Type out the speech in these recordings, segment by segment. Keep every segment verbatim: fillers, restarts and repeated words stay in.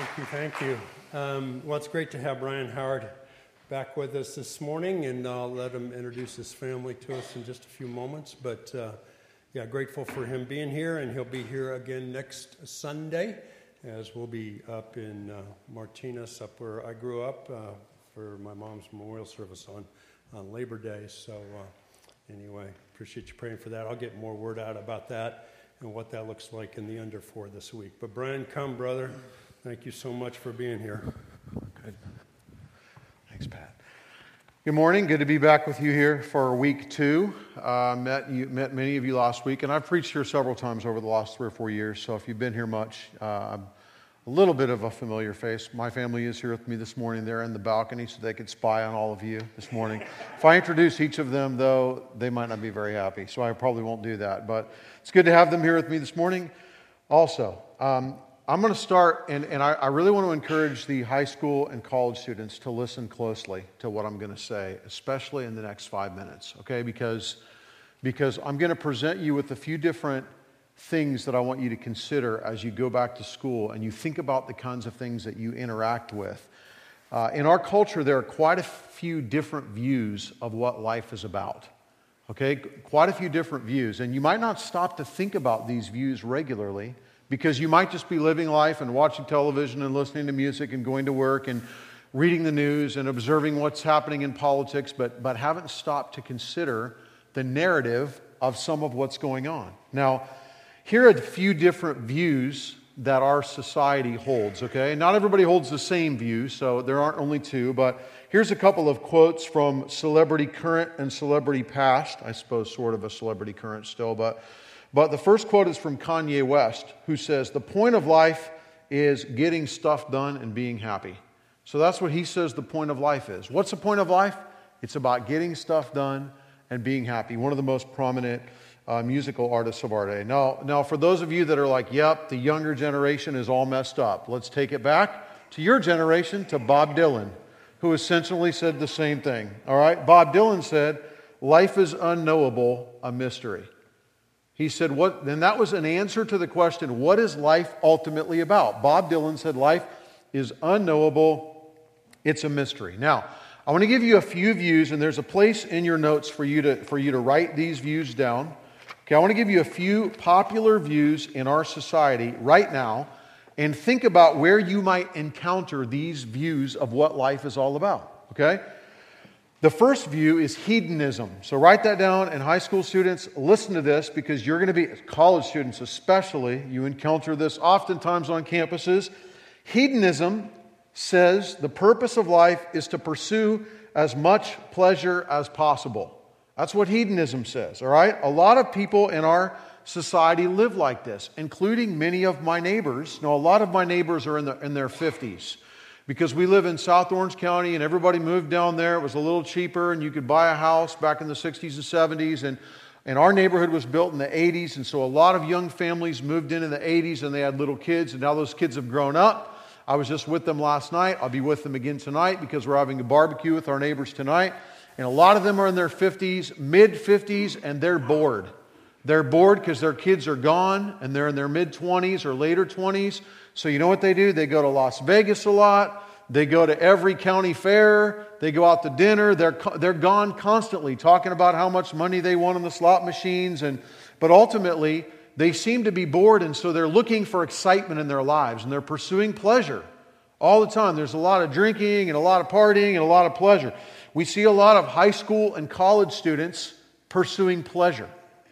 Thank you, thank you. Um, well, it's great to have Brian Howard back with us this morning, and I'll let him introduce his family to us in just a few moments. But uh, yeah, grateful for him being here, and he'll be here again next Sunday, as we'll be up in uh, Martinez, up where I grew up, uh, for my mom's memorial service on, on Labor Day. So uh, anyway, appreciate you praying for that. I'll get more word out about that and what that looks like in the under four this week. But Brian, come, brother. Thank you so much for being here. Good. Thanks, Pat. Good morning. Good to be back with you here for week two. Uh, met you, met many of you last week, and I've preached here several times over the last three or four years. So if you've been here much, uh, I'm a little bit of a familiar face. My family is here with me this morning. They're in the balcony, so they could spy on all of you this morning. If I introduce each of them, though, they might not be very happy, so I probably won't do that. But it's good to have them here with me this morning. Also, um, I'm going to start, and, and I, I really want to encourage the high school and college students to listen closely to what I'm going to say, especially in the next five minutes, okay? Because, because I'm going to present you with a few different things that I want you to consider as you go back to school and you think about the kinds of things that you interact with. Uh, in our culture, there are quite a few different views of what life is about, okay? Quite a few different views, and you might not stop to think about these views regularly, because you might just be living life and watching television and listening to music and going to work and reading the news and observing what's happening in politics, but, but haven't stopped to consider the narrative of some of what's going on. Now, here are a few different views that our society holds, okay? Not everybody holds the same view, so there aren't only two, but here's a couple of quotes from Celebrity Current and Celebrity Past. I suppose sort of a Celebrity Current still, but... But the first quote is from Kanye West, who says, "The point of life is getting stuff done and being happy." So that's what he says the point of life is. What's the point of life? It's about getting stuff done and being happy. One of the most prominent uh, musical artists of our day. Now, now, for those of you that are like, yep, the younger generation is all messed up, let's take it back to your generation, to Bob Dylan, who essentially said the same thing. All right? Bob Dylan said, "Life is unknowable, a mystery." He said, "What?" Then that was an answer to the question, what is life ultimately about? Bob Dylan said, life is unknowable, it's a mystery. Now, I want to give you a few views, and there's a place in your notes for you to, for you to write these views down. Okay, I want to give you a few popular views in our society right now, and think about where you might encounter these views of what life is all about, okay? The first view is hedonism. So write that down, and high school students, listen to this, because you're going to be, college students especially, you encounter this oftentimes on campuses. Hedonism says the purpose of life is to pursue as much pleasure as possible. That's what hedonism says, all right? A lot of people in our society live like this, including many of my neighbors. Now, a lot of my neighbors are in, the, in their fifties. Because we live in South Orange County and everybody moved down there. It was a little cheaper and you could buy a house back in the sixties and seventies. And, and our neighborhood was built in the eighties. And so a lot of young families moved in in the eighties and they had little kids. And now those kids have grown up. I was just with them last night. I'll be with them again tonight because we're having a barbecue with our neighbors tonight. And a lot of them are in their fifties, mid-fifties, and they're bored. They're bored because their kids are gone and they're in their mid-twenties or later twenties. So you know what they do? They go to Las Vegas a lot. They go to every county fair. They go out to dinner. They're they're gone constantly talking about how much money they won on the slot machines. And but ultimately, they seem to be bored, and so they're looking for excitement in their lives, and they're pursuing pleasure all the time. There's a lot of drinking and a lot of partying and a lot of pleasure. We see a lot of high school and college students pursuing pleasure.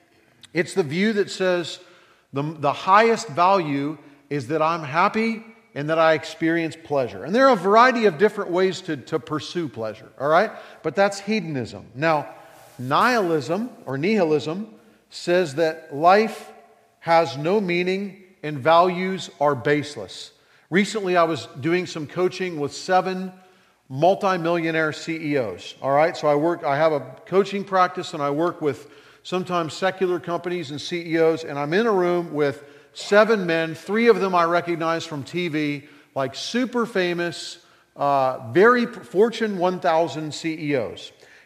It's the view that says the, the highest value is that I'm happy and that I experience pleasure. And there are a variety of different ways to, to pursue pleasure, all right? But that's hedonism. Now, nihilism or nihilism says that life has no meaning and values are baseless. Recently, I was doing some coaching with seven multimillionaire C E Os, all right? So I work, I have a coaching practice and I work with sometimes secular companies and C E Os, and I'm in a room with seven men. Three of them I recognize from T V, like super famous, uh, very Fortune one thousand C E Os.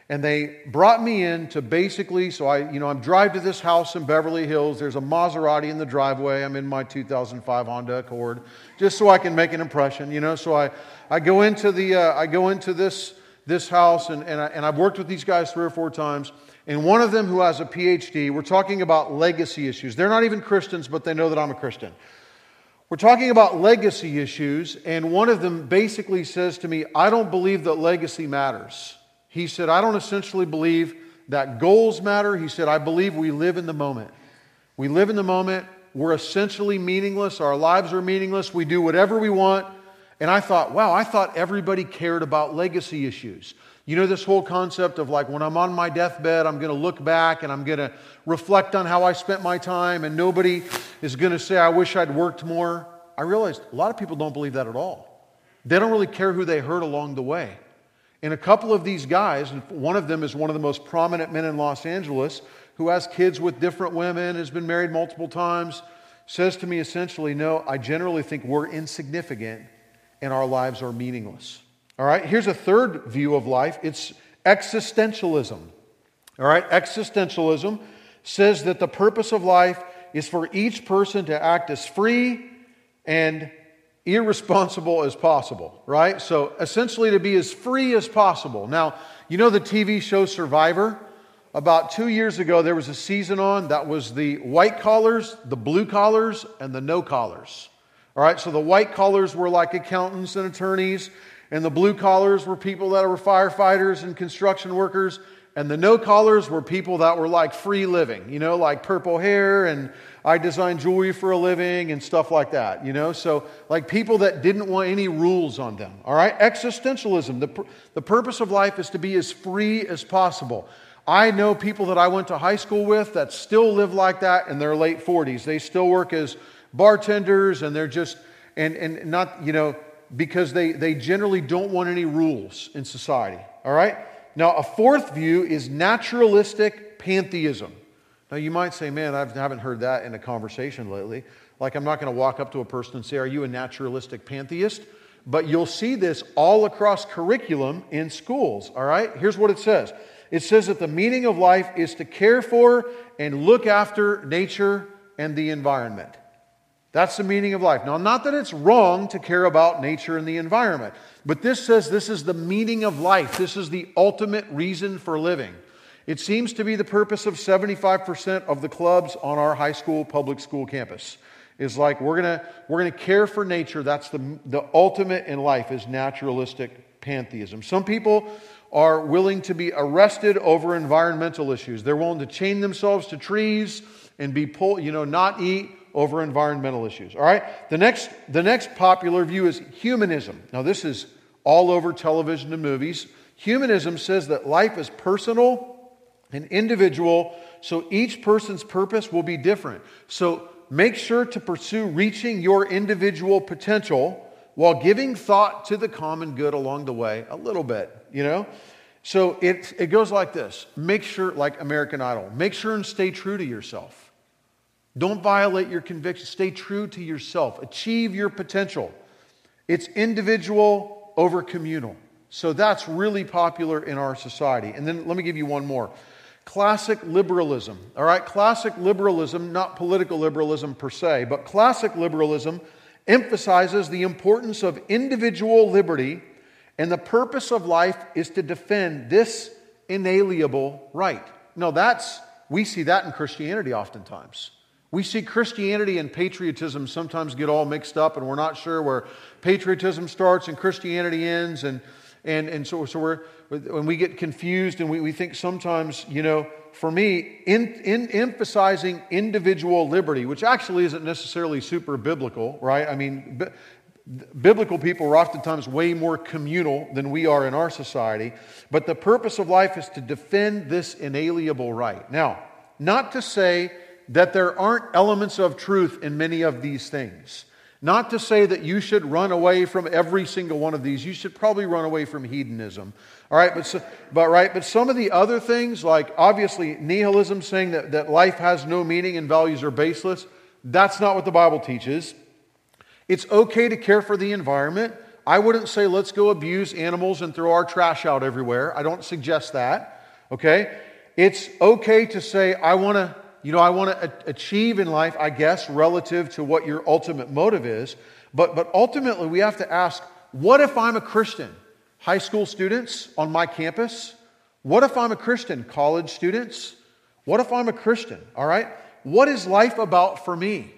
And they brought me in to basically, so I, you know, I'm drive to this house in Beverly Hills. There's a Maserati in the driveway. I'm in my two thousand five Honda Accord, just so I can make an impression, you know. So I, I go into the, uh, I go into this this house, and and, I, and I've worked with these guys three or four times. And one of them who has a P H D, we're talking about legacy issues. They're not even Christians, but they know that I'm a Christian. We're talking about legacy issues, and one of them basically says to me, I don't believe that legacy matters. He said, I don't essentially believe that goals matter. He said, I believe we live in the moment. We live in the moment. We're essentially meaningless. Our lives are meaningless. We do whatever we want. And I thought, wow, I thought everybody cared about legacy issues. You know, this whole concept of like when I'm on my deathbed, I'm going to look back and I'm going to reflect on how I spent my time, and nobody is going to say, I wish I'd worked more. I realized a lot of people don't believe that at all. They don't really care who they hurt along the way. And a couple of these guys, and one of them is one of the most prominent men in Los Angeles, who has kids with different women, has been married multiple times, says to me essentially, no, I generally think we're insignificant and our lives are meaningless. All right, here's a third view of life. It's existentialism. All right, existentialism says that the purpose of life is for each person to act as free and irresponsible as possible, right? So essentially to be as free as possible. Now, you know the T V show Survivor? About two years ago, there was a season on that was the white collars, the blue collars, and the no collars. All right, so the white collars were like accountants and attorneys, and the blue collars were people that were firefighters and construction workers, and the no collars were people that were like free living, you know, like purple hair, and I design jewelry for a living and stuff like that, you know. So like people that didn't want any rules on them, all right? Existentialism, the, the purpose of life is to be as free as possible. I know people that I went to high school with that still live like that in their late forties. They still work as bartenders, and they're just, and, and not, you know, because they, they generally don't want any rules in society, all right? Now, a fourth view is naturalistic pantheism. Now, you might say, man, I haven't heard that in a conversation lately. Like, I'm not going to walk up to a person and say, are you a naturalistic pantheist? But you'll see this all across curriculum in schools, all right? Here's what it says. It says that the meaning of life is to care for and look after nature and the environment. That's the meaning of life. Now, not that it's wrong to care about nature and the environment, but this says this is the meaning of life. This is the ultimate reason for living. It seems to be the purpose of seventy-five percent of the clubs on our high school, public school campus. Is like we're gonna we're gonna care for nature. That's the the ultimate in life is naturalistic pantheism. Some people are willing to be arrested over environmental issues. They're willing to chain themselves to trees and be pulled, you know, not eat over environmental issues. All right. The next the next popular view is humanism. Now this is all over television and movies. Humanism says that life is personal and individual, so each person's purpose will be different. So make sure to pursue reaching your individual potential while giving thought to the common good along the way a little bit, you know? So it, it goes like this. Make sure, like American Idol, make sure and stay true to yourself. Don't violate your convictions. Stay true to yourself. Achieve your potential. It's individual over communal. So that's really popular in our society. And then let me give you one more. Classic liberalism. All right, classic liberalism, not political liberalism per se, but classic liberalism emphasizes the importance of individual liberty, and the purpose of life is to defend this inalienable right. No, that's, we see that in Christianity oftentimes. We see Christianity and patriotism sometimes get all mixed up, and we're not sure where patriotism starts and Christianity ends, and and and so so we're when we get confused, and we, we think sometimes, you know, for me, in, in emphasizing individual liberty, which actually isn't necessarily super biblical, right? I mean, b- biblical people are oftentimes way more communal than we are in our society, but the purpose of life is to defend this inalienable right. Now, not to say that there aren't elements of truth in many of these things. Not to say that you should run away from every single one of these. You should probably run away from hedonism. All right, but so, but right, but some of the other things, like obviously nihilism, saying that, that life has no meaning and values are baseless, that's not what the Bible teaches. It's okay to care for the environment. I wouldn't say let's go abuse animals and throw our trash out everywhere. I don't suggest that. Okay? It's okay to say, I want to, you know, I want to achieve in life, I guess, relative to what your ultimate motive is. But, but ultimately, we have to ask, what if I'm a Christian? High school students on my campus? What if I'm a Christian? College students? What if I'm a Christian? All right? What is life about for me?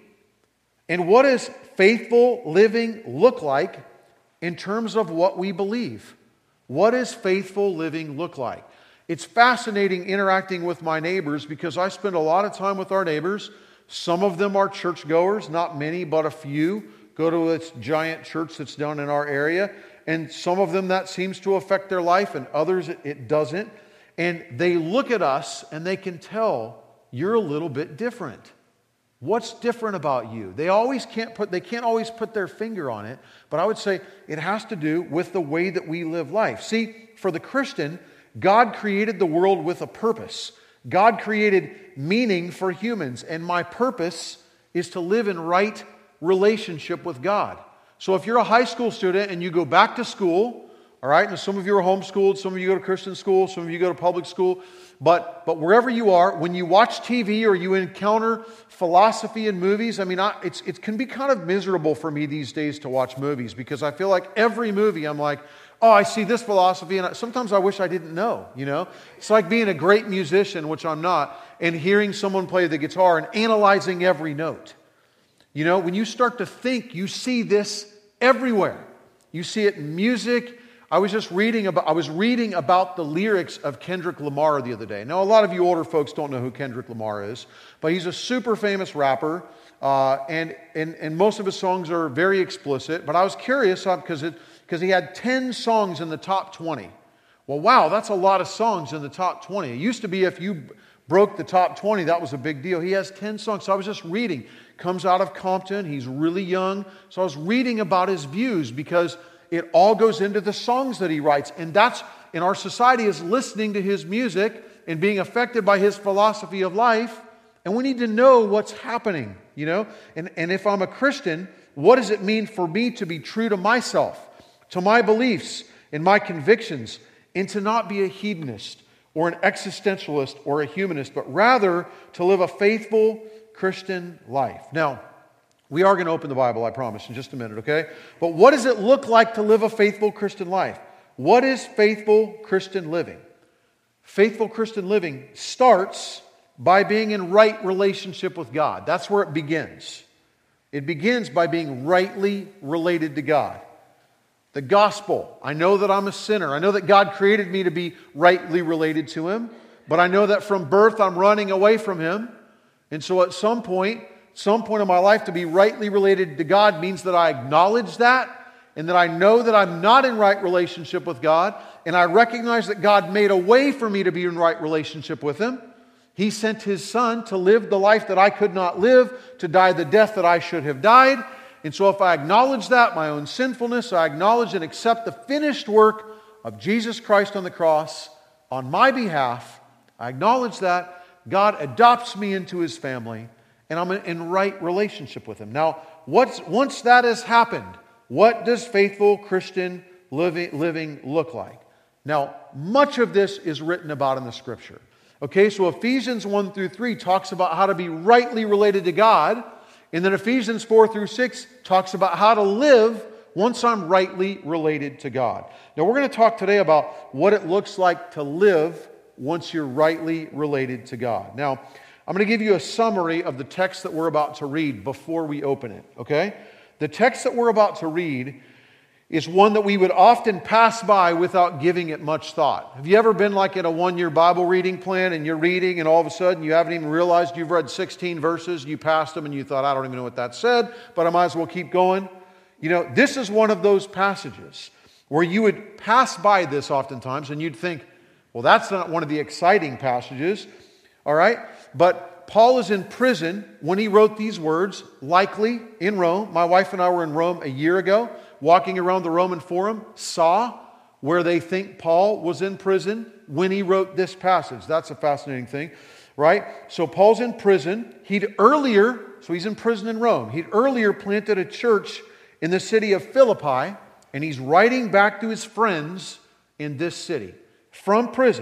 And what does faithful living look like in terms of what we believe? What does faithful living look like? It's fascinating interacting with my neighbors because I spend a lot of time with our neighbors. Some of them are churchgoers, not many, but a few go to this giant church that's down in our area. And some of them that seems to affect their life, and others it, it doesn't. And they look at us and they can tell you're a little bit different. What's different about you? They always can't put they can't always put their finger on it, but I would say it has to do with the way that we live life. See, for the Christian, God created the world with a purpose. God created meaning for humans, and my purpose is to live in right relationship with God. So if you're a high school student and you go back to school, all right, and some of you are homeschooled, some of you go to Christian school, some of you go to public school, but but wherever you are, when you watch T V or you encounter philosophy in movies, I mean, I, it's it can be kind of miserable for me these days to watch movies because I feel like every movie I'm like, oh, I see this philosophy, and I, sometimes I wish I didn't know, you know? It's like being a great musician, which I'm not, and hearing someone play the guitar and analyzing every note. You know, when you start to think, you see this everywhere. You see it in music. I was just reading about, I was reading about the lyrics of Kendrick Lamar the other day. Now, a lot of you older folks don't know who Kendrick Lamar is, but he's a super famous rapper, uh, and, and, and most of his songs are very explicit, but I was curious because it because he had ten songs in the top twenty. Well, wow, that's a lot of songs in the top twenty. It used to be if you broke the top twenty, that was a big deal. He has ten songs. So I was just reading. Comes out of Compton. He's really young. So I was reading about his views because it all goes into the songs that he writes. And that's, in our society, is listening to his music and being affected by his philosophy of life. And we need to know what's happening, you know. And, and if I'm a Christian, what does it mean for me to be true to myself, to my beliefs and my convictions, and to not be a hedonist or an existentialist or a humanist, but rather to live a faithful Christian life. Now, we are going to open the Bible, I promise, in just a minute, okay? But what does it look like to live a faithful Christian life? What is faithful Christian living? Faithful Christian living starts by being in right relationship with God. That's where it begins. It begins by being rightly related to God. The gospel. I know that I'm a sinner. I know that God created me to be rightly related to Him. But I know that from birth I'm running away from Him. And so at some point, some point in my life, to be rightly related to God means that I acknowledge that and that I know that I'm not in right relationship with God. And I recognize that God made a way for me to be in right relationship with Him. He sent His Son to live the life that I could not live, to die the death that I should have died. And so if I acknowledge that, my own sinfulness, I acknowledge and accept the finished work of Jesus Christ on the cross on my behalf, I acknowledge that, God adopts me into His family, and I'm in right relationship with Him. Now, what's, once that has happened, what does faithful Christian living, living look like? Now, much of this is written about in the Scripture. Okay, so Ephesians one through three talks about how to be rightly related to God, and then Ephesians four through six talks about how to live once I'm rightly related to God. Now, we're going to talk today about what it looks like to live once you're rightly related to God. Now, I'm going to give you a summary of the text that we're about to read before we open it, okay? The text that we're about to read is one that we would often pass by without giving it much thought. Have you ever been like in a one-year Bible reading plan and you're reading and all of a sudden you haven't even realized you've read sixteen verses, you passed them and you thought, I don't even know what that said, but I might as well keep going? You know, this is one of those passages where you would pass by this oftentimes and you'd think, well, that's not one of the exciting passages, all right? But Paul is in prison when he wrote these words, likely in Rome. My wife and I were in Rome a year ago, walking around the Roman Forum, saw where they think Paul was in prison when he wrote this passage. That's a fascinating thing, right? So Paul's in prison. He'd earlier, so he's in prison in Rome. He'd earlier planted a church in the city of Philippi, and he's writing back to his friends in this city from prison.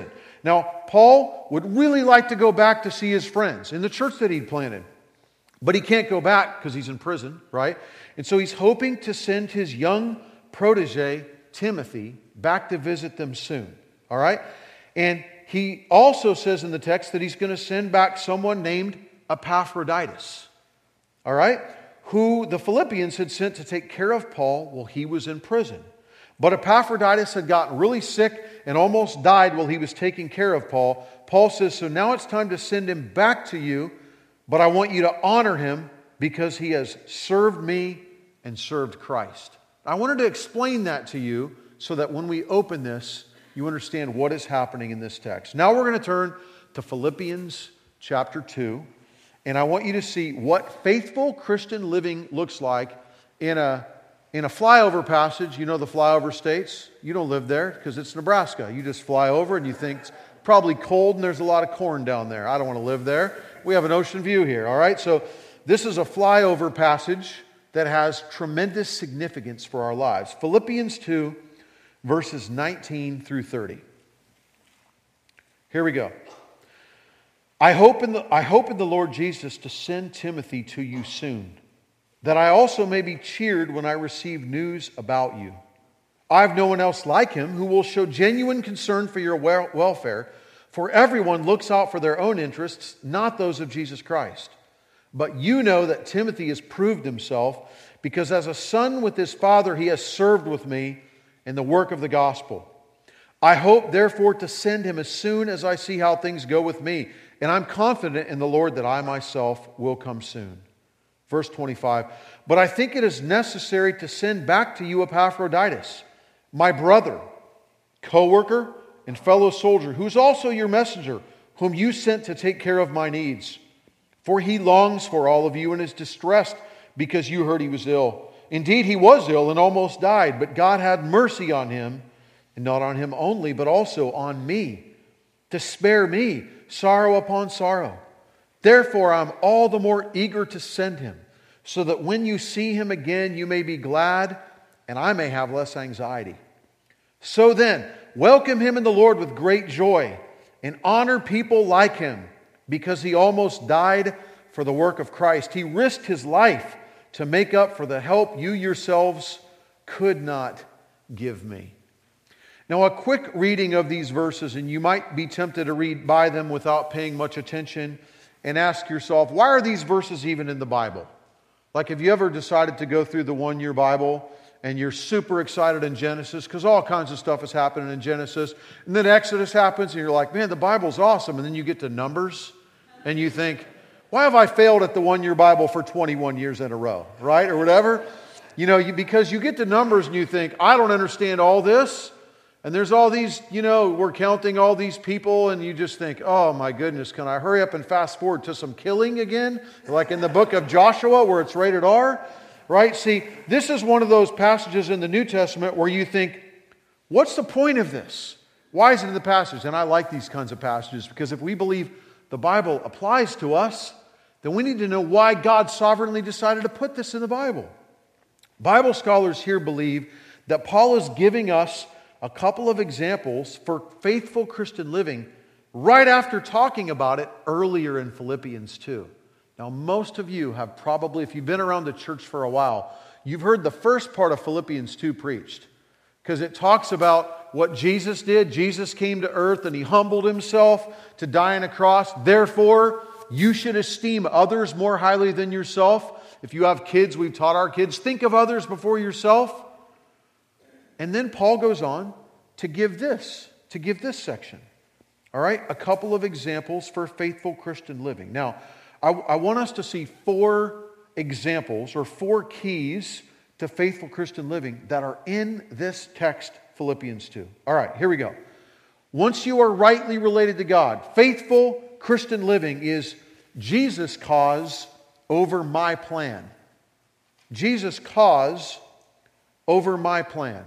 Now, Paul would really like to go back to see his friends in the church that he'd planted. But he can't go back because he's in prison, right? And so he's hoping to send his young protege, Timothy, back to visit them soon, all right? And he also says in the text that he's going to send back someone named Epaphroditus, all right? Who the Philippians had sent to take care of Paul while he was in prison. But Epaphroditus had gotten really sick and almost died while he was taking care of Paul. Paul says, so now it's time to send him back to you, but I want you to honor him because he has served me and served Christ. I wanted to explain that to you so that when we open this, you understand what is happening in this text. Now we're going to turn to Philippians chapter two, and I want you to see what faithful Christian living looks like in a In a flyover passage. You know the flyover states? You don't live there because it's Nebraska. You just fly over and you think it's probably cold and there's a lot of corn down there. I don't want to live there. We have an ocean view here, all right? So this is a flyover passage that has tremendous significance for our lives. Philippians two, verses nineteen through thirty. Here we go. I hope in the, I hope in the Lord Jesus to send Timothy to you soon, that I also may be cheered when I receive news about you. I have no one else like him who will show genuine concern for your welfare, for everyone looks out for their own interests, not those of Jesus Christ. But you know that Timothy has proved himself, because as a son with his father he has served with me in the work of the gospel. I hope therefore to send him as soon as I see how things go with me, and I'm confident in the Lord that I myself will come soon. Verse twenty-five, but I think it is necessary to send back to you Epaphroditus, my brother, co-worker, and fellow soldier, who's also your messenger, whom you sent to take care of my needs. For he longs for all of you and is distressed because you heard he was ill. Indeed, he was ill and almost died, but God had mercy on him, and not on him only, but also on me, to spare me sorrow upon sorrow. Therefore, I'm all the more eager to send him, so that when you see him again, you may be glad, and I may have less anxiety. So then, welcome him in the Lord with great joy, and honor people like him, because he almost died for the work of Christ. He risked his life to make up for the help you yourselves could not give me. Now, a quick reading of these verses, and you might be tempted to read by them without paying much attention, and ask yourself, why are these verses even in the Bible? Like, have you ever decided to go through the one-year Bible and you're super excited in Genesis because all kinds of stuff is happening in Genesis, and then Exodus happens and you're like, man, the Bible's awesome, and then you get to Numbers and you think, why have I failed at the one-year Bible for twenty-one years in a row, right? Or whatever. You know, you, because you get to Numbers and you think, I don't understand all this. And there's all these, you know, we're counting all these people, and you just think, oh my goodness, can I hurry up and fast forward to some killing again? Like in the book of Joshua where it's rated R, right? See, this is one of those passages in the New Testament where you think, what's the point of this? Why is it in the passage? And I like these kinds of passages because if we believe the Bible applies to us, then we need to know why God sovereignly decided to put this in the Bible. Bible scholars here believe that Paul is giving us a couple of examples for faithful Christian living right after talking about it earlier in Philippians two. Now, most of you have probably, if you've been around the church for a while, you've heard the first part of Philippians two preached, because it talks about what Jesus did. Jesus came to earth and he humbled himself to die on a cross. Therefore, you should esteem others more highly than yourself. If you have kids, we've taught our kids, think of others before yourself. And then Paul goes on to give this, to give this section. All right, a couple of examples for faithful Christian living. Now, I, I want us to see four examples or four keys to faithful Christian living that are in this text, Philippians two. All right, here we go. Once you are rightly related to God, faithful Christian living is Jesus' cause over my plan. Jesus' cause over my plan.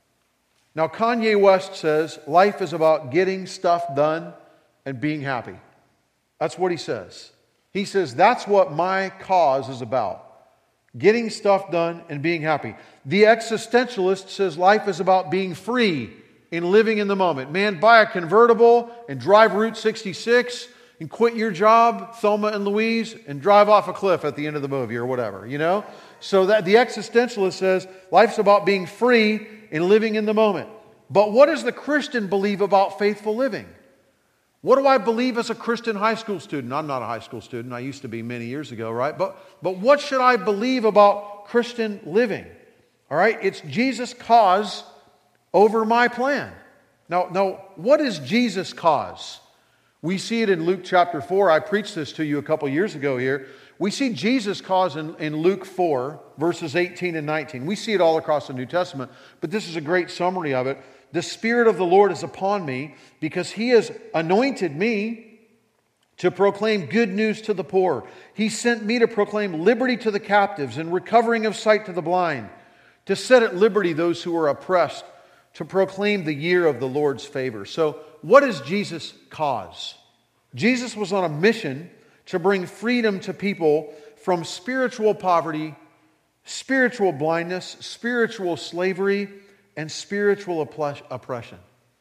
Now, Kanye West says life is about getting stuff done and being happy. That's what he says. He says that's what my cause is about. Getting stuff done and being happy. The existentialist says life is about being free in living in the moment. Man, buy a convertible and drive Route sixty-six and quit your job, Thelma and Louise, and drive off a cliff at the end of the movie or whatever, you know? So that the existentialist says life's about being free and living in the moment. But what does the Christian believe about faithful living? What do I believe as a Christian high school student? I'm not a high school student. I used to be many years ago, right? But, but what should I believe about Christian living? All right? It's Jesus' cause over my plan. Now, now, what is Jesus' cause? We see it in Luke chapter four. I preached this to you a couple years ago here. We see Jesus' cause in, in Luke four, verses eighteen and nineteen. We see it all across the New Testament, but this is a great summary of it. The Spirit of the Lord is upon me because He has anointed me to proclaim good news to the poor. He sent me to proclaim liberty to the captives and recovering of sight to the blind, to set at liberty those who are oppressed, to proclaim the year of the Lord's favor. So, what is Jesus' cause? Jesus was on a mission to bring freedom to people from spiritual poverty, spiritual blindness, spiritual slavery, and spiritual oppression.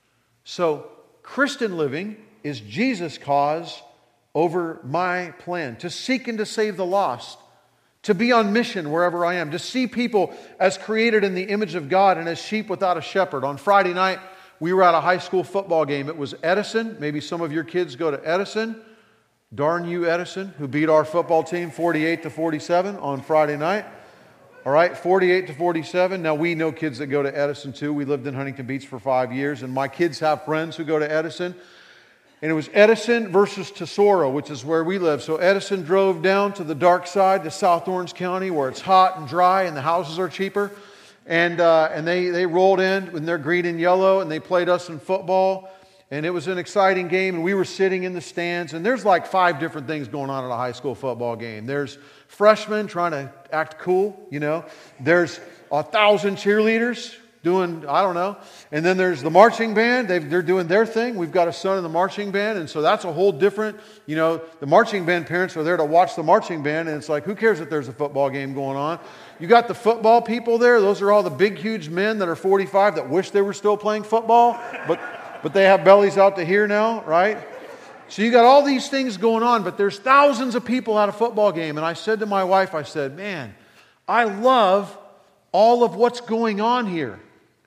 So, Christian living is Jesus' cause over my plan. To seek and to save the lost. To be on mission wherever I am. To see people as created in the image of God and as sheep without a shepherd. On Friday night, we were at a high school football game. It was Edison. Maybe some of your kids go to Edison. Darn you, Edison, who beat our football team forty-eight to forty-seven on Friday night. All right, forty-eight to forty-seven. Now, we know kids that go to Edison too. We lived in Huntington Beach for five years, and my kids have friends who go to Edison. And it was Edison versus Tesoro, which is where we live. So Edison drove down to the dark side, to South Orange County, where it's hot and dry and the houses are cheaper. And uh, and they, they rolled in with their green and yellow, and they played us in football. And it was an exciting game, and we were sitting in the stands. And there's like five different things going on at a high school football game. There's freshmen trying to act cool, you know. There's a thousand cheerleaders doing, I don't know. And then there's the marching band. They've, they're doing their thing. We've got a son in the marching band. And so that's a whole different, you know, the marching band parents are there to watch the marching band. And it's like, who cares if there's a football game going on? You got the football people there. Those are all the big, huge men that are forty-five that wish they were still playing football. But, but they have bellies out to here now, right? So you got all these things going on, but there's thousands of people at a football game. And I said to my wife, I said, man, I love all of what's going on here.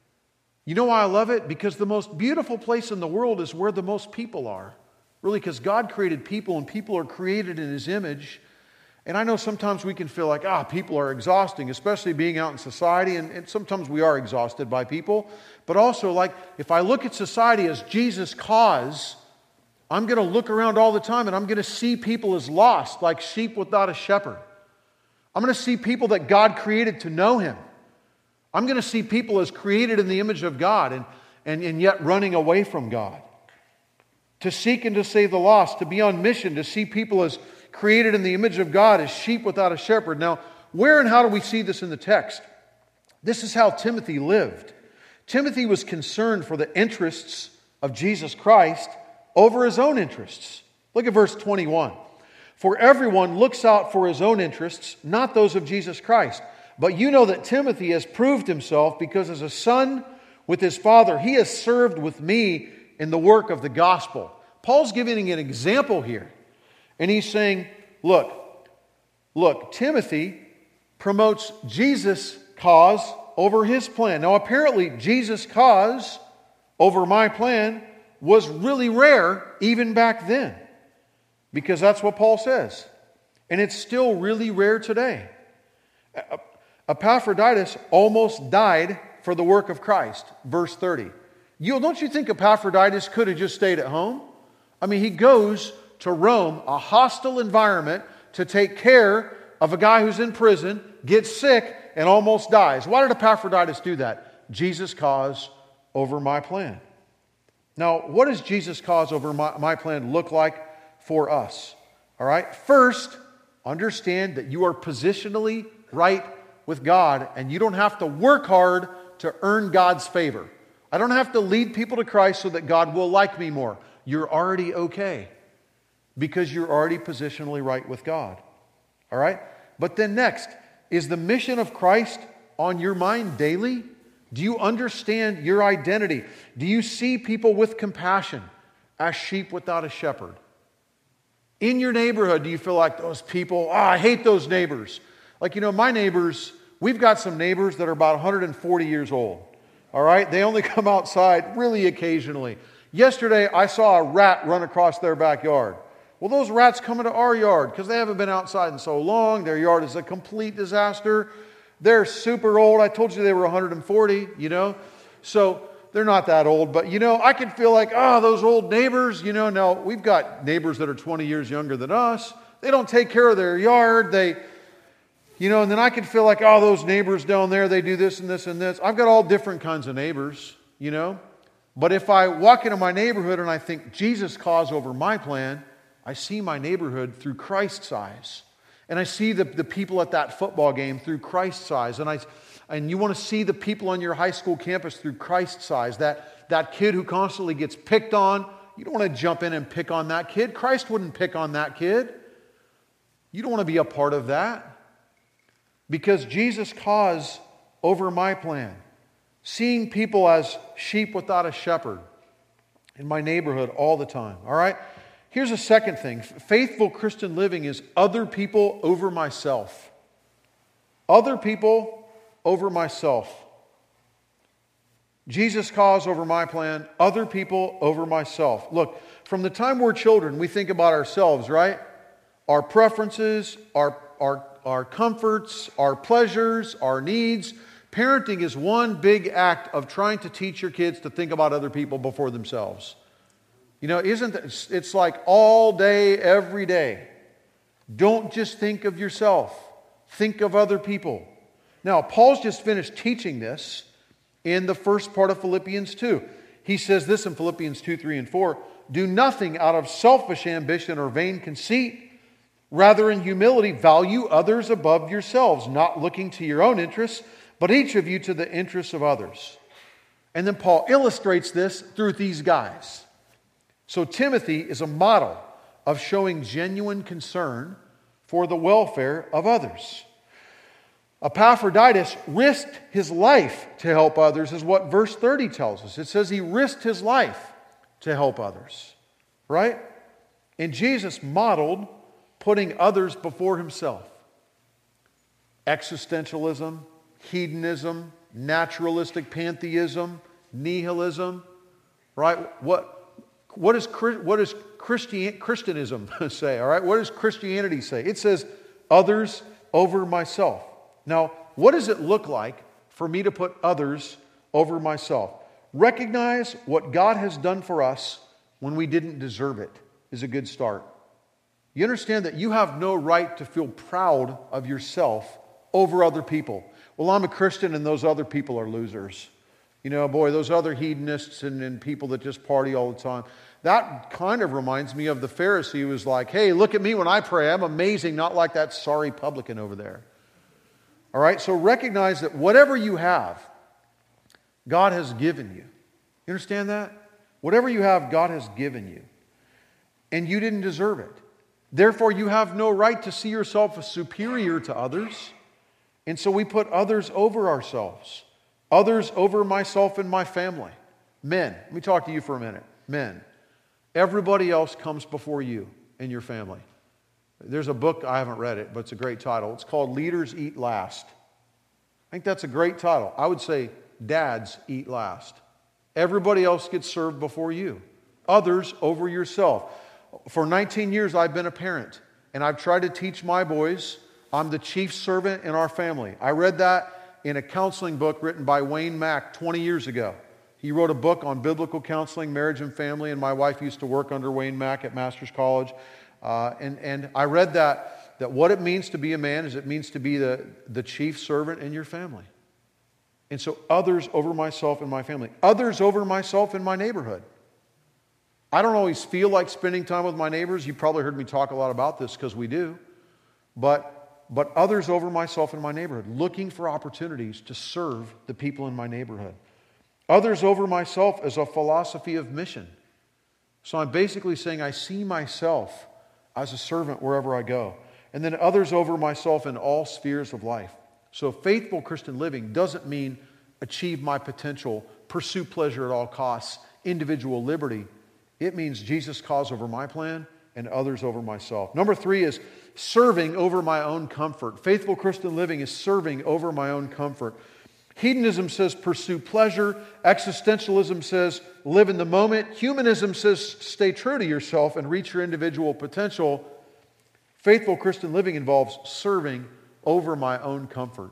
You know why I love it? Because the most beautiful place in the world is where the most people are. Really, because God created people, and people are created in His image. And I know sometimes we can feel like, ah, people are exhausting, especially being out in society. And, and sometimes we are exhausted by people. But also, like, if I look at society as Jesus' cause, I'm going to look around all the time and I'm going to see people as lost, like sheep without a shepherd. I'm going to see people that God created to know Him. I'm going to see people as created in the image of God and, and, and yet running away from God. To seek and to save the lost, to be on mission, to see people as created in the image of God, as sheep without a shepherd. Now, where and how do we see this in the text? This is how Timothy lived. Timothy was concerned for the interests of Jesus Christ over his own interests. Look at verse twenty-one. For everyone looks out for his own interests, not those of Jesus Christ. But you know that Timothy has proved himself, because as a son with his father, he has served with me in the work of the gospel. Paul's giving an example here. And he's saying, look, look, Timothy promotes Jesus' cause over his plan. Now, apparently, Jesus' cause over my plan was really rare even back then. Because that's what Paul says. And it's still really rare today. Epaphroditus almost died for the work of Christ. Verse thirty. You, don't you think Epaphroditus could have just stayed at home? I mean, he goes to Rome, a hostile environment, to take care of a guy who's in prison, gets sick, and almost dies. Why did Epaphroditus do that? Jesus' cause over my plan. Now, what does Jesus' cause over my, my plan look like for us? All right. First, understand that you are positionally right with God, and you don't have to work hard to earn God's favor. I don't have to lead people to Christ so that God will like me more. You're already okay because you're already positionally right with God. All right? But then next, is the mission of Christ on your mind daily? Do you understand your identity? Do you see people with compassion as sheep without a shepherd? In your neighborhood, do you feel like those people, oh, I hate those neighbors? Like, you know, my neighbors, we've got some neighbors that are about one hundred forty years old. All right? They only come outside really occasionally. Yesterday, I saw a rat run across their backyard. Well, those rats come into our yard because they haven't been outside in so long. Their yard is a complete disaster. They're super old. I told you they were one hundred forty, you know. So they're not that old. But, you know, I can feel like, oh, those old neighbors, you know. Now, we've got neighbors that are twenty years younger than us. They don't take care of their yard. They, you know, and then I can feel like, oh, those neighbors down there, they do this and this and this. I've got all different kinds of neighbors, you know. But if I walk into my neighborhood and I think Jesus' cause over my plan, I see my neighborhood through Christ's eyes. And I see the, the people at that football game through Christ's eyes. And I and you want to see the people on your high school campus through Christ's eyes. That, that kid who constantly gets picked on, you don't want to jump in and pick on that kid. Christ wouldn't pick on that kid. You don't want to be a part of that. Because Jesus' cause over my plan. Seeing people as sheep without a shepherd in my neighborhood all the time. All right? Here's a second thing. Faithful Christian living is other people over myself. Other people over myself. Jesus' cause over my plan. Other people over myself. Look, from the time we're children, we think about ourselves, right? Our preferences, our, our, our comforts, our pleasures, our needs. Parenting is one big act of trying to teach your kids to think about other people before themselves. You know, isn't it, it's like all day, every day. Don't just think of yourself. Think of other people. Now, Paul's just finished teaching this in the first part of Philippians two. He says this in Philippians two, three, and four. Do nothing out of selfish ambition or vain conceit. Rather, in humility, value others above yourselves, not looking to your own interests, but each of you to the interests of others. And then Paul illustrates this through these guys. So Timothy is a model of showing genuine concern for the welfare of others. Epaphroditus risked his life to help others, is what verse thirty tells us. It says he risked his life to help others. Right? And Jesus modeled putting others before himself. Existentialism, hedonism, naturalistic pantheism, nihilism. Right? What? What does, what does Christian, Christianism say? All right, what does Christianity say? It says, others over myself. Now, what does it look like for me to put others over myself? Recognize what God has done for us when we didn't deserve it is a good start. You understand that you have no right to feel proud of yourself over other people. Well, I'm a Christian and those other people are losers. You know, boy, those other hedonists and, and people that just party all the time. That kind of reminds me of the Pharisee who was like, hey, look at me when I pray. I'm amazing, not like that sorry publican over there. All right, so recognize that whatever you have, God has given you. You understand that? Whatever you have, God has given you. And you didn't deserve it. Therefore, you have no right to see yourself as superior to others. And so we put others over ourselves. Others over myself and my family. Men, let me talk to you for a minute. Men, everybody else comes before you and your family. There's a book, I haven't read it, but it's a great title. It's called Leaders Eat Last. I think that's a great title. I would say dads eat last. Everybody else gets served before you. Others over yourself. For nineteen years, I've been a parent, and I've tried to teach my boys. I'm the chief servant in our family. I read that in a counseling book written by Wayne Mack twenty years ago. He wrote a book on biblical counseling, marriage and family, and my wife used to work under Wayne Mack at Masters College. Uh, and, and I read that, that what it means to be a man is it means to be the, the chief servant in your family. And so others over myself and my family. Others over myself in my neighborhood. I don't always feel like spending time with my neighbors. You probably heard me talk a lot about this because we do. But, but others over myself in my neighborhood. Looking for opportunities to serve the people in my neighborhood. Others over myself as a philosophy of mission. So I'm basically saying I see myself as a servant wherever I go. And then others over myself in all spheres of life. So faithful Christian living doesn't mean achieve my potential, pursue pleasure at all costs, individual liberty. It means Jesus' cause over my plan and others over myself. Number three is serving over my own comfort. Faithful Christian living is serving over my own comfort. Hedonism says pursue pleasure. Existentialism says live in the moment. Humanism says stay true to yourself and reach your individual potential. Faithful Christian living involves serving over my own comfort.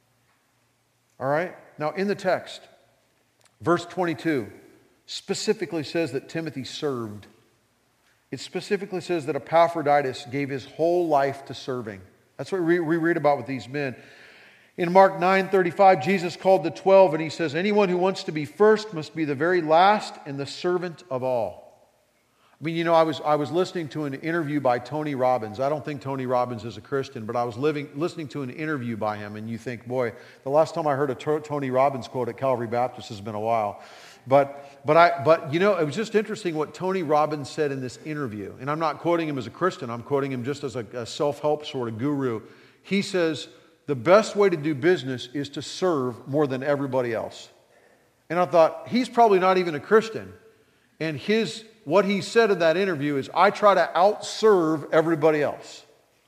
All right? Now, in the text, verse twenty-two specifically says that Timothy served. It specifically says that Epaphroditus gave his whole life to serving. That's what we read about with these men. In Mark nine thirty-five, Jesus called the twelve and he says, anyone who wants to be first must be the very last and the servant of all. I mean, you know, I was I was listening to an interview by Tony Robbins. I don't think Tony Robbins is a Christian, but I was living, listening to an interview by him, and you think, boy, the last time I heard a to- Tony Robbins quote at Calvary Baptist has been a while. But but I but you know, it was just interesting what Tony Robbins said in this interview. And I'm not quoting him as a Christian. I'm quoting him just as a, a self-help sort of guru. He says, the best way to do business is to serve more than everybody else. And I thought, he's probably not even a Christian. And his what he said in that interview is, I try to outserve everybody else.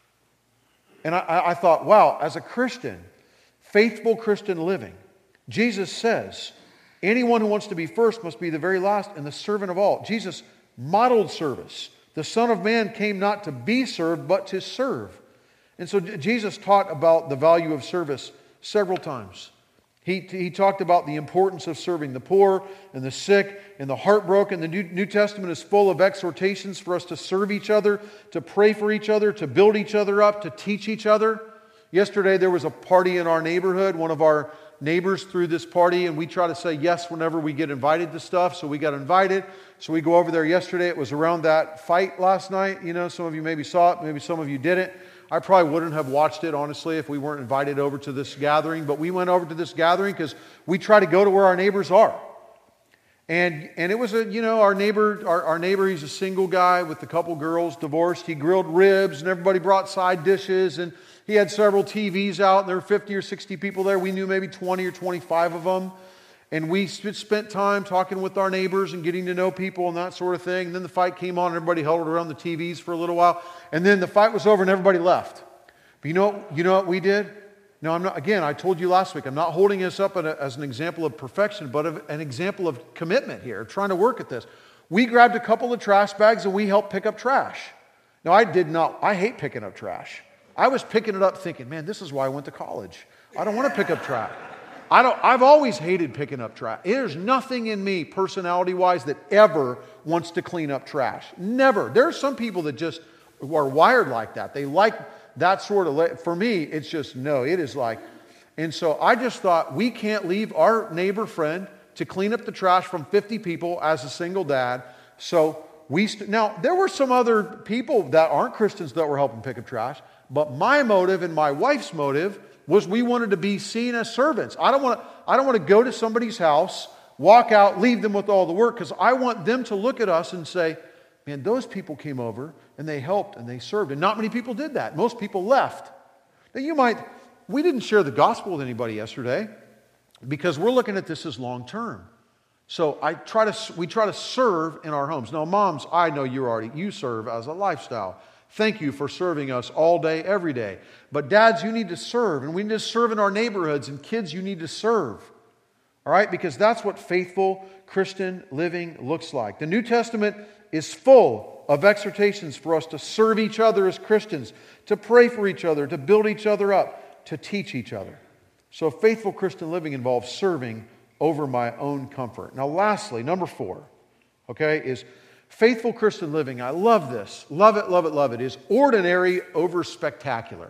And I, I thought, wow, as a Christian, faithful Christian living, Jesus says, anyone who wants to be first must be the very last and the servant of all. Jesus modeled service. The Son of Man came not to be served, but to serve. And so Jesus taught about the value of service several times. He, he talked about the importance of serving the poor and the sick and the heartbroken. The New, New Testament is full of exhortations for us to serve each other, to pray for each other, to build each other up, to teach each other. Yesterday there was a party in our neighborhood. One of our neighbors threw this party, and we try to say yes whenever we get invited to stuff. So we got invited. So we go over there yesterday. It was around that fight last night. You know, some of you maybe saw it. Maybe some of you didn't. I probably wouldn't have watched it, honestly, if we weren't invited over to this gathering. But we went over to this gathering because we try to go to where our neighbors are. And and it was a, you know, our neighbor, our, our neighbor, he's a single guy with a couple girls, divorced. He grilled ribs and everybody brought side dishes. And he had several T Vs out. And there were fifty or sixty people there. We knew maybe twenty or twenty-five of them. And we spent time talking with our neighbors and getting to know people and that sort of thing. And then the fight came on and everybody huddled around the T Vs for a little while. And then the fight was over and everybody left. But you know, you know what we did? Now, I'm not, again, I told you last week, I'm not holding this up as an example of perfection, but of an example of commitment here, trying to work at this. We grabbed a couple of trash bags and we helped pick up trash. Now, I did not, I hate picking up trash. I was picking it up thinking, man, this is why I went to college. I don't want to pick up trash. I don't, I've always hated picking up trash. There's nothing in me, personality-wise, that ever wants to clean up trash. Never. There are some people that just are wired like that. They like that sort of, for me, it's just, no, it is like, and so I just thought, we can't leave our neighbor friend to clean up the trash from fifty people as a single dad. So we, st- now, there were some other people that aren't Christians that were helping pick up trash, but my motive and my wife's motive was we wanted to be seen as servants. I don't want to, I don't want to go to somebody's house, walk out, leave them with all the work, because I want them to look at us and say, man, those people came over and they helped and they served. And not many people did that. Most people left. Now you might, we didn't share the gospel with anybody yesterday because we're looking at this as long term. So I try to, we try to serve in our homes. Now moms, I know you already, you serve as a lifestyle. Thank you for serving us all day, every day. But dads, you need to serve, and we need to serve in our neighborhoods, and kids, you need to serve. All right? Because that's what faithful Christian living looks like. The New Testament is full of exhortations for us to serve each other as Christians, to pray for each other, to build each other up, to teach each other. So faithful Christian living involves serving over my own comfort. Now lastly, number four, okay, is faithful Christian living, I love this, love it, love it, love it, is ordinary over spectacular.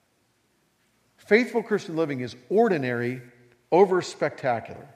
Faithful Christian living is ordinary over spectacular.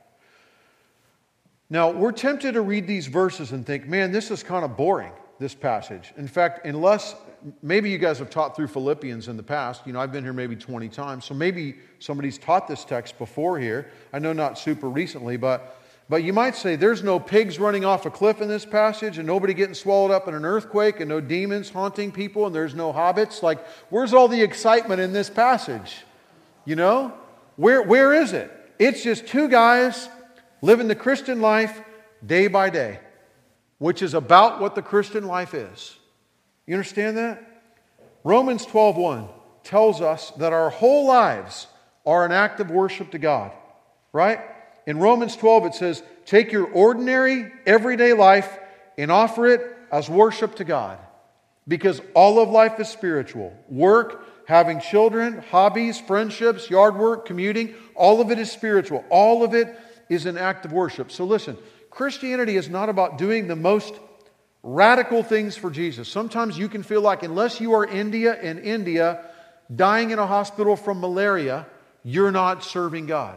Now, we're tempted to read these verses and think, man, this is kind of boring, this passage. In fact, unless, maybe you guys have taught through Philippians in the past. You know, I've been here maybe twenty times, so maybe somebody's taught this text before here. I know not super recently, but But you might say there's no pigs running off a cliff in this passage and nobody getting swallowed up in an earthquake and no demons haunting people and there's no hobbits. Like, where's all the excitement in this passage? You know? Where, where is it? It's just two guys living the Christian life day by day, which is about what the Christian life is. You understand that? Romans twelve one tells us that our whole lives are an act of worship to God, right? In Romans twelve it says, take your ordinary, everyday life and offer it as worship to God. Because all of life is spiritual. Work, having children, hobbies, friendships, yard work, commuting, all of it is spiritual. All of it is an act of worship. So listen, Christianity is not about doing the most radical things for Jesus. Sometimes you can feel like unless you are India in India, dying in a hospital from malaria, you're not serving God.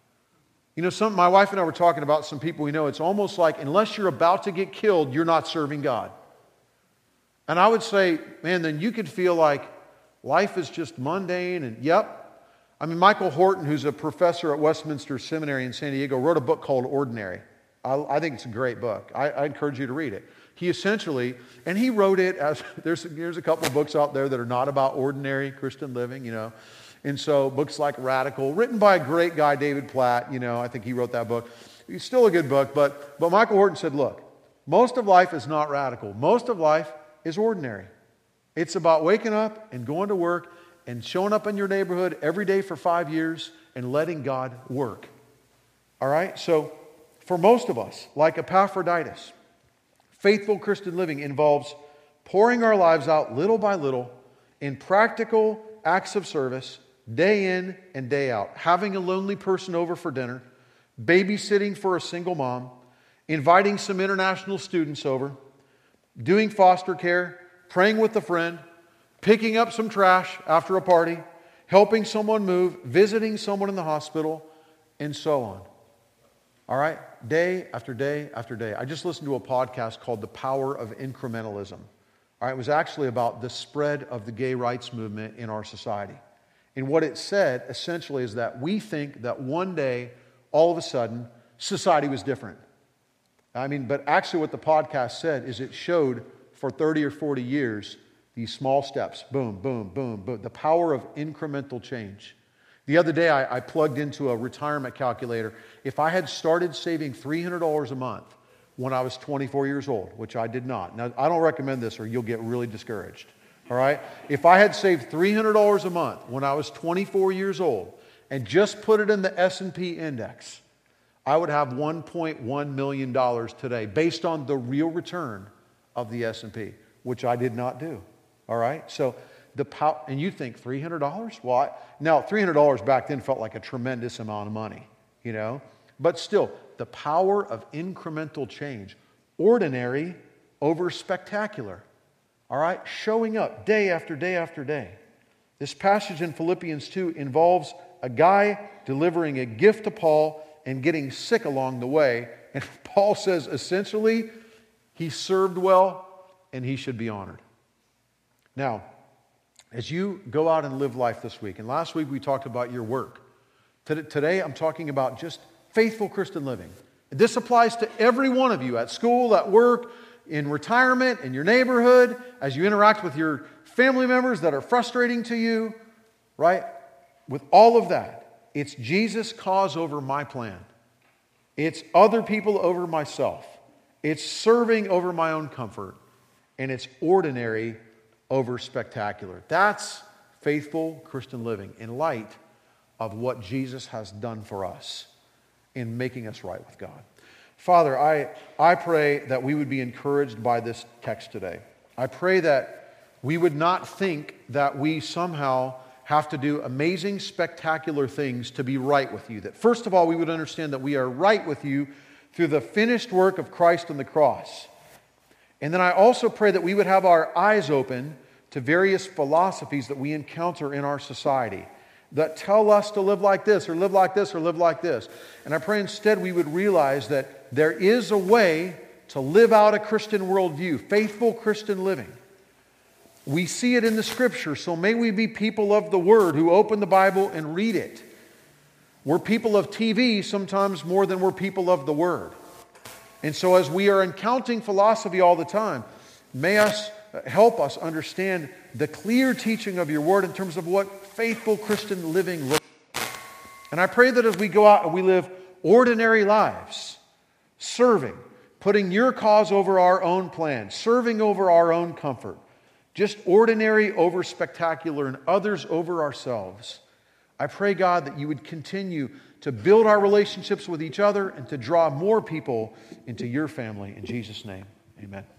You know, some, my wife and I were talking about some people we know. It's almost like unless you're about to get killed, you're not serving God. And I would say, man, then you could feel like life is just mundane and yep. I mean, Michael Horton, who's a professor at Westminster Seminary in San Diego, wrote a book called Ordinary. I, I think it's a great book. I, I encourage you to read it. He essentially, and he wrote it as, there's, there's a couple of books out there that are not about ordinary Christian living, you know. And so books like Radical, written by a great guy, David Platt, you know, I think he wrote that book. It's still a good book, but, but Michael Horton said, look, most of life is not radical. Most of life is ordinary. It's about waking up and going to work and showing up in your neighborhood every day for five years and letting God work. All right? So for most of us, like Epaphroditus, faithful Christian living involves pouring our lives out little by little in practical acts of service, day in and day out. Having a lonely person over for dinner, babysitting for a single mom, inviting some international students over, doing foster care, praying with a friend, picking up some trash after a party, helping someone move, visiting someone in the hospital, and so on. All right? Day after day after day. I just listened to a podcast called The Power of Incrementalism. All right, it was actually about the spread of the gay rights movement in our society. And what it said, essentially, is that we think that one day, all of a sudden, society was different. I mean, but actually what the podcast said is it showed for thirty or forty years these small steps, boom, boom, boom, boom, the power of incremental change. The other day, I, I plugged into a retirement calculator. If I had started saving three hundred dollars a month when I was twenty-four years old, which I did not. Now, I don't recommend this or you'll get really discouraged. All right? If I had saved three hundred dollars a month when I was twenty-four years old and just put it in the S and P index, I would have one point one million dollars today based on the real return of the S and P, which I did not do. All right? So the power, and you think three hundred dollars? Well, I, now three hundred dollars back then felt like a tremendous amount of money, you know? But still, the power of incremental change. Ordinary over spectacular. All right? Showing up day after day after day. This passage in Philippians two involves a guy delivering a gift to Paul and getting sick along the way. And Paul says, essentially, he served well and he should be honored. Now, as you go out and live life this week, and last week we talked about your work. Today I'm talking about just faithful Christian living. This applies to every one of you at school, at work, in retirement, in your neighborhood, as you interact with your family members that are frustrating to you, right? With all of that, it's Jesus' cause over my plan. It's other people over myself. It's serving over my own comfort. And it's ordinary over spectacular. That's faithful Christian living in light of what Jesus has done for us in making us right with God. Father, I, I pray that we would be encouraged by this text today. I pray that we would not think that we somehow have to do amazing, spectacular things to be right with you. That first of all, we would understand that we are right with you through the finished work of Christ on the cross. And then I also pray that we would have our eyes open to various philosophies that we encounter in our society that tell us to live like this or live like this or live like this. And I pray instead we would realize that there is a way to live out a Christian worldview, faithful Christian living. We see it in the Scripture, so may we be people of the Word who open the Bible and read it. We're people of T V sometimes more than we're people of the Word. And so as we are encountering philosophy all the time, may us help us understand the clear teaching of your Word in terms of what faithful Christian living looks like. And I pray that as we go out and we live ordinary lives, serving, putting your cause over our own plan, serving over our own comfort, just ordinary over spectacular and others over ourselves, I pray, God, that you would continue to build our relationships with each other and to draw more people into your family. In Jesus' name, amen.